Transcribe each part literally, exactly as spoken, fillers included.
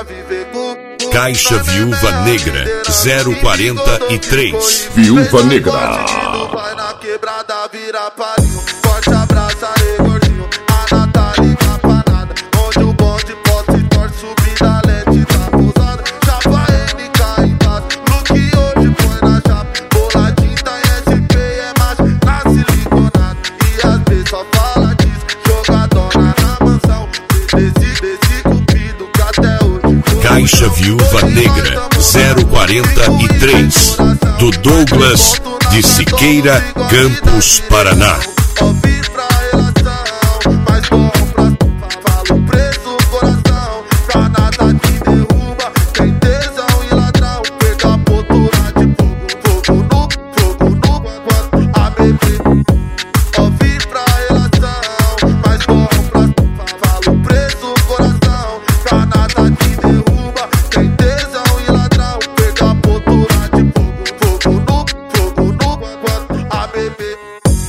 Caixa Viúva Negra zero quarenta e três. Viúva Negra. Vai na quebrada, vira parinho. Forte abraço aí, gordinho. A Natália capanada. Onde o bonde pode se torce, subir da lente da pousada. Chapa N K embaixo. Look hoje põe na chapa. Boladinho tá em S P, é macho. Na siliconada. E às vezes só fala disso. Jogadona na mansão. Desse, desse cupido que até hoje. Caixa Viúva Negra zero quarenta e três. Do Douglas de Siqueira, Campos, Paraná. Ouvi pra relação, mas bom pra falo preso o coração. Pra nada te derruba, tem tesão e ladrão. Pega a postura de fogo, fogo no, fogo no quanto a bebê. Ouvi pra relação, mas bom pra falo preso o coração. Pra nada te derruba, tem tesão e ladrão. Pega a postura de fogo, fogo no, fogo no quanto a bebê.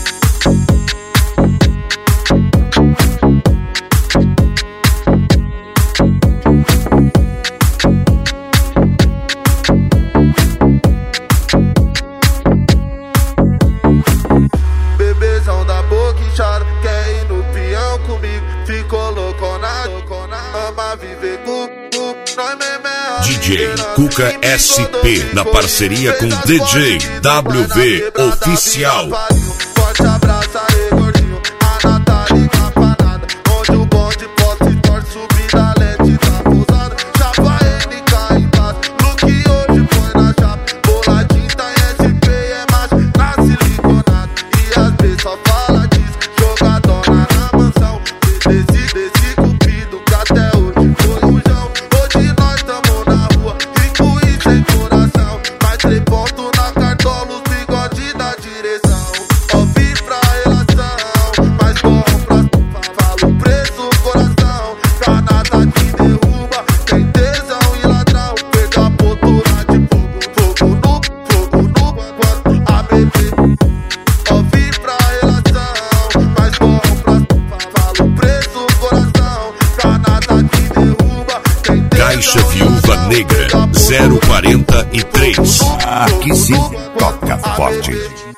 Bebezão da boca inchada, quer ir no peão comigo. Ficou loucona, loucona, ama viver com, com nós mesmo é D J Cuca S P na parceria com D J W V Oficial. Forte abraço aí, gordinho. A Natália capanada. Onde o bonde pode se torce, subir da lente da pousada. Chapa N K embaixo. Look hoje põe na chapa. Boladinho tá em S P, é macho. Na siliconada. E às vezes só fala disso. Jogadona na mansão. Desse, desse cupido que até hoje foi o João. Hoje nós tamo na rua, rico e sem coração. Mais três pontos na cartola, os bigode da direção. Ouvi pra relação, mas bom pra falo preso o coração. Pra nada te derruba, tem tesão e ladrão. Pega a postura de fogo, fogo no, fogo no quanto a bebê. Ouvi pra relação, mas bom pra falo preso o coração. Pra nada te derruba, tem tesão. Caixa Viúva Negra zero quarenta e três. Aqui sim toca forte.